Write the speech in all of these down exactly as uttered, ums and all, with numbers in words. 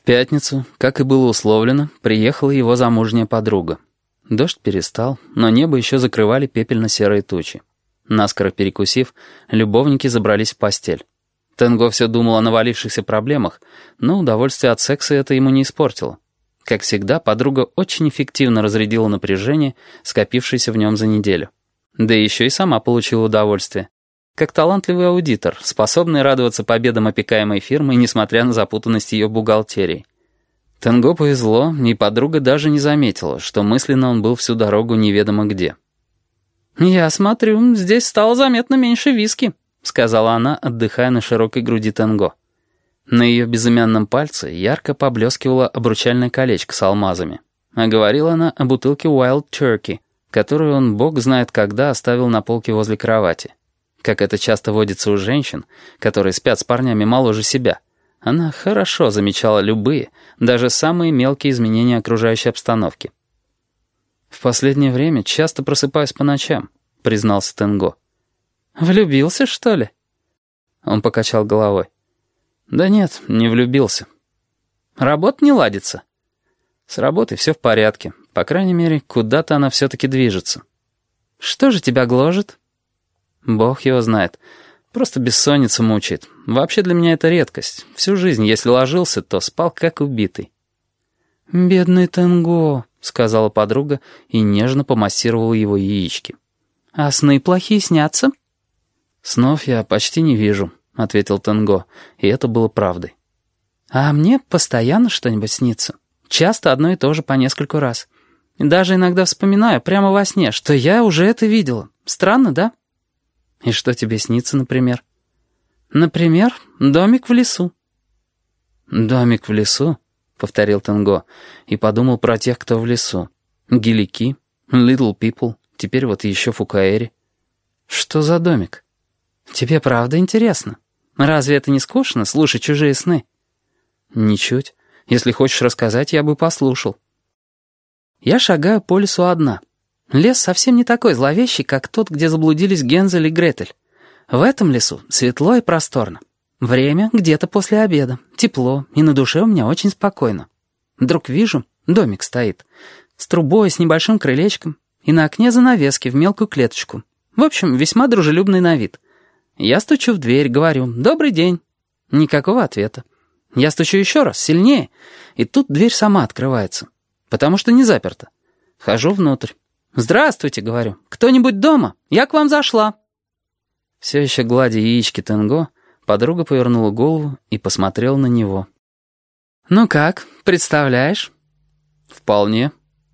пятницу, как и было условлено, приехала его замужняя подруга. Дождь перестал, но небо еще закрывали пепельно-серые тучи. Наскоро перекусив, любовники забрались в постель. Тенго все думал о навалившихся проблемах, но удовольствие от секса это ему не испортило. Как всегда, подруга очень эффективно разрядила напряжение, скопившееся в нем за неделю. Да еще и сама получила удовольствие. Как талантливый аудитор, способный радоваться победам опекаемой фирмы, несмотря на запутанность ее бухгалтерии. Тенго повезло, и подруга даже не заметила, что мысленно он был всю дорогу неведомо где. «Я смотрю, здесь стало заметно меньше виски», — сказала она, отдыхая на широкой груди Тенго. На ее безымянном пальце ярко поблескивало обручальное колечко с алмазами. А говорила она о бутылке Wild Turkey, которую он, бог знает когда, оставил на полке возле кровати. Как это часто водится у женщин, которые спят с парнями моложе себя, она хорошо замечала любые, даже самые мелкие изменения окружающей обстановки. «В последнее время часто просыпаюсь по ночам», — признался Тенго. «Влюбился, что ли?» Он покачал головой. «Да нет, не влюбился». «Работа не ладится?» «С работой все в порядке. По крайней мере, куда-то она все-таки движется». «Что же тебя гложет?» «Бог его знает. Просто бессонница мучает. Вообще для меня это редкость. Всю жизнь, если ложился, то спал как убитый». «Бедный Тенго», — сказала подруга и нежно помассировала его яички. «А сны плохие снятся?» «Снов я почти не вижу», — ответил Тенго, и это было правдой. «А мне постоянно что-нибудь снится. Часто одно и то же по нескольку раз. Даже иногда вспоминаю прямо во сне, что я уже это видела. Странно, да?» «И что тебе снится, например?» «Например, домик в лесу». «Домик в лесу?» — повторил Тенго и подумал про тех, кто в лесу. Гелики, Little People, теперь вот еще Фукаэри. «Что за домик?» «Тебе правда интересно? Разве это не скучно, слушать чужие сны?» «Ничуть. Если хочешь рассказать, я бы послушал». «Я шагаю по лесу одна. Лес совсем не такой зловещий, как тот, где заблудились Гензель и Гретель. В этом лесу светло и просторно. Время где-то после обеда. Тепло, и на душе у меня очень спокойно. Вдруг вижу, домик стоит. С трубой, с небольшим крылечком. И на окне занавески в мелкую клеточку. В общем, весьма дружелюбный на вид. Я стучу в дверь, говорю «Добрый день». Никакого ответа. Я стучу еще раз, сильнее. И тут дверь сама открывается. Потому что не заперта. Вхожу внутрь. «Здравствуйте», — говорю. «Кто-нибудь дома? Я к вам зашла». Все еще гладя яички Тенго, подруга повернула голову и посмотрела на него. «Ну как, представляешь?» «Вполне».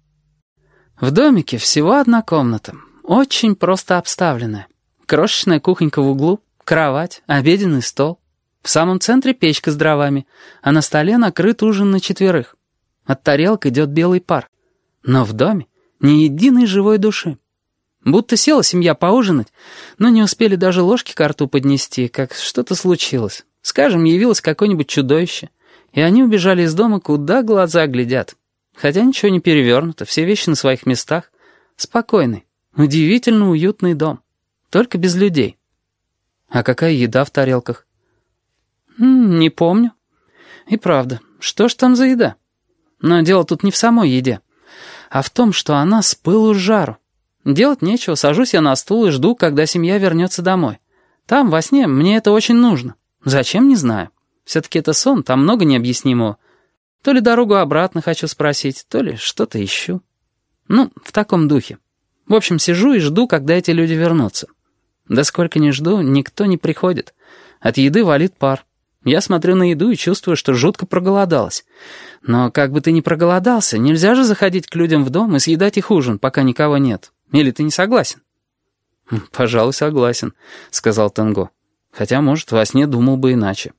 В домике всего одна комната, очень просто обставленная. Крошечная кухонька в углу, кровать, обеденный стол. В самом центре печка с дровами, а на столе накрыт ужин на четверых. От тарелок идет белый пар. Но в доме ни единой живой души. Будто села семья поужинать, но не успели даже ложки ко рту поднести, как что-то случилось. Скажем, явилось какое-нибудь чудовище, и они убежали из дома, куда глаза глядят. Хотя ничего не перевернуто, все вещи на своих местах. Спокойный, удивительно уютный дом. Только без людей. А какая еда в тарелках? М-м, не помню. И правда, что ж там за еда? Но дело тут не в самой еде, а в том, что она с пылу с жару. Делать нечего, сажусь я на стул и жду, когда семья вернется домой. Там, во сне, мне это очень нужно. Зачем, не знаю. Все-таки это сон, там много необъяснимого. То ли дорогу обратно хочу спросить, то ли что-то ищу. Ну, в таком духе. В общем, сижу и жду, когда эти люди вернутся. Да сколько ни жду, никто не приходит. От еды валит пар. Я смотрю на еду и чувствую, что жутко проголодалась. Но как бы ты ни проголодался, нельзя же заходить к людям в дом и съедать их ужин, пока никого нет. Или ты не согласен?» «Пожалуй, согласен», — сказал Тенго. «Хотя, может, во сне думал бы иначе».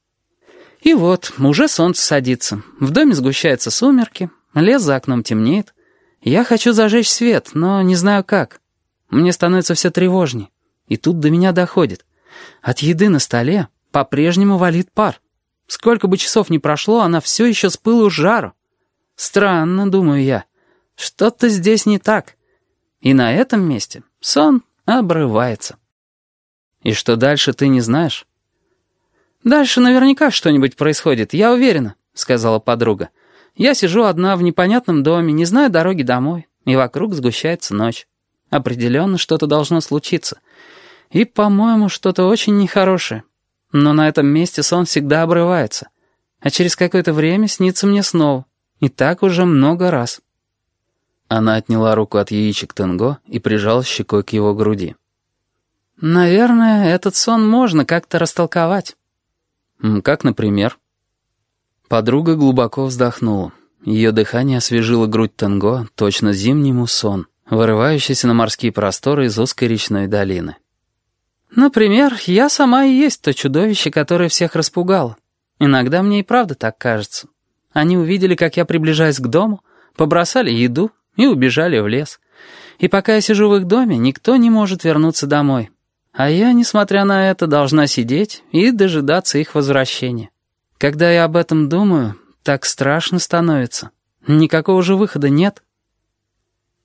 И вот, уже солнце садится. В доме сгущаются сумерки, лес за окном темнеет. Я хочу зажечь свет, но не знаю как. Мне становится все тревожней. И тут до меня доходит. От еды на столе по-прежнему валит пар. Сколько бы часов ни прошло, она все еще с пылу с жару. Странно, думаю я. Что-то здесь не так. И на этом месте сон обрывается. И что дальше, ты не знаешь? Дальше наверняка что-нибудь происходит, я уверена. сказала подруга. «Я сижу одна в непонятном доме, не знаю дороги домой, и вокруг сгущается ночь. Определенно что-то должно случиться. И, по-моему, что-то очень нехорошее. Но на этом месте сон всегда обрывается. А через какое-то время снится мне снова. И так уже много раз». Она отняла руку от яичек Тенго и прижала щекой к его груди. «Наверное, этот сон можно как-то растолковать». «Как, например?» Подруга глубоко вздохнула. Ее дыхание освежило грудь Тенго, точно зимний муссон, вырывающийся на морские просторы из узкой речной долины. «Например, я сама и есть то чудовище, которое всех распугало. Иногда мне и правда так кажется. Они увидели, как я приближаюсь к дому, побросали еду и убежали в лес. И пока я сижу в их доме, никто не может вернуться домой. А я, несмотря на это, должна сидеть и дожидаться их возвращения. Когда я об этом думаю, так страшно становится. Никакого же выхода нет».